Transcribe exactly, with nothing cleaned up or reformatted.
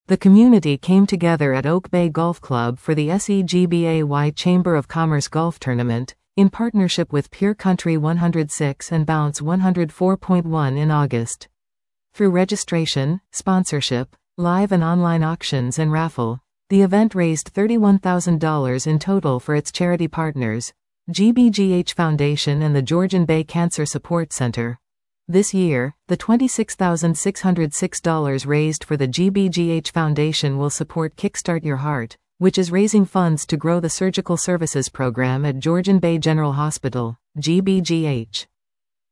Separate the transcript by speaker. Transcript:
Speaker 1: The community came together at Oak Bay Golf Club for the S E G B A Y Chamber of Commerce Golf Tournament, in partnership with Pure Country one oh six and Bounce one oh four point one in August. Through registration, sponsorship, live and online auctions and raffle, the event raised thirty-one thousand dollars in total for its charity partners, G B G H Foundation and the Georgian Bay Cancer Support Center. This year, the twenty-six thousand six hundred six dollars raised for the G B G H Foundation will support Kickstart Your Heart, which is raising funds to grow the surgical services program at Georgian Bay General Hospital, G B G H.